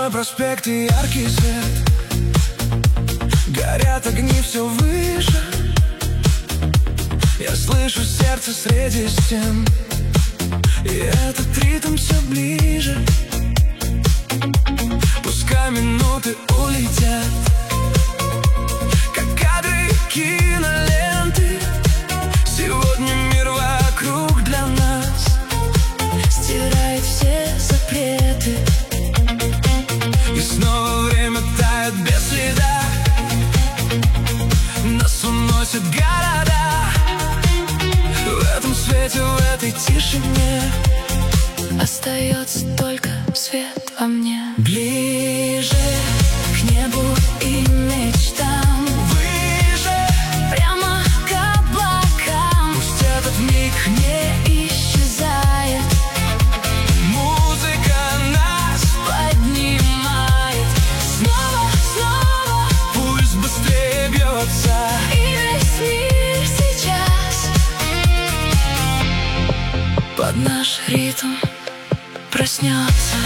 Ночной проспект и яркий свет, горят огни все выше. Я слышу сердце среди стен, и этот ритм все ближе. Пускай минуты улетят, как кадры киноленты. Сегодня мир вокруг для нас стирает все запреты, и снова время тает без следа. Нас уносят города. В этом свете, в этой тишине остается только свет во мне. Ближе К небу и мечтам, выше, прямо к облакам. пусть этот миг Не исчезает, музыка нас поднимает. Снова, снова, пульс быстрее бьется. и весь мир сейчас под наш ритм проснется.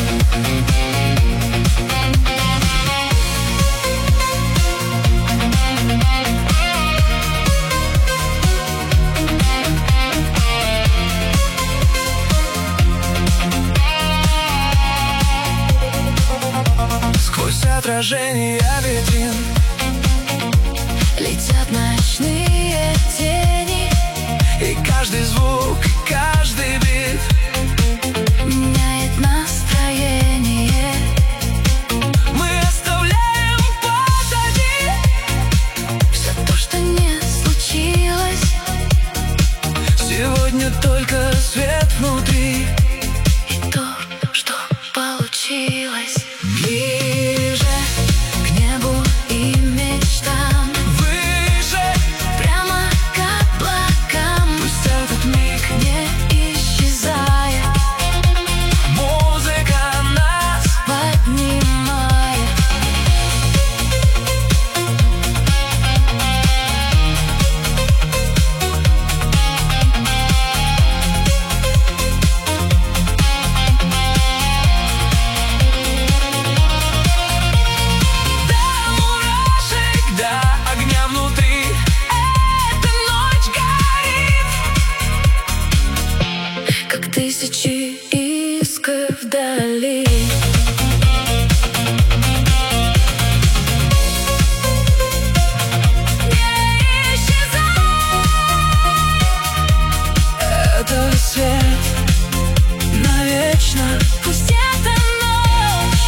Сквозь отражения витрин Летят ночные тени, и каждый звук, и каждый бит меняет настроение. мы оставляем позади. Все то, что не случилось, Сегодня только свет внутри. и то, что получилось. Ближе, К небу и мечтам, выше, прямо к облакам. пусть этот миг Не исчезает, музыка нас поднимает. до мурашек, до огня внутри. Эта ночь горит, Как тысячи искр вдали. не исчезай. Это свет навечно. Пусть эта ночь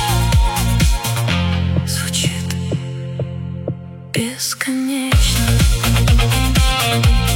звучит бесконечно.